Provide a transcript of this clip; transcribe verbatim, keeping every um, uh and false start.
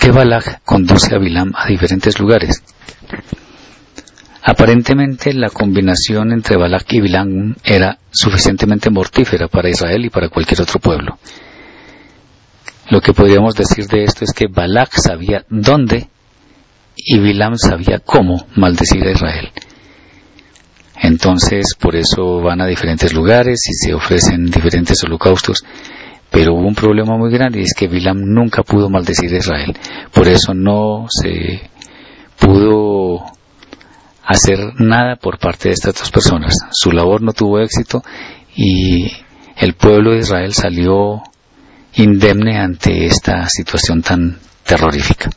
qué Balac conduce a Bilam a diferentes lugares? Aparentemente la combinación entre Balac y Bilam era suficientemente mortífera para Israel y para cualquier otro pueblo. Lo que podríamos decir de esto es que Balac sabía dónde y Bilam sabía cómo maldecir a Israel. Entonces, por eso van a diferentes lugares y se ofrecen diferentes holocaustos. Pero hubo un problema muy grande y es que Bilam nunca pudo maldecir a Israel. Por eso no se pudo hacer nada por parte de estas dos personas. Su labor no tuvo éxito y el pueblo de Israel salió indemne ante esta situación tan terrorífica.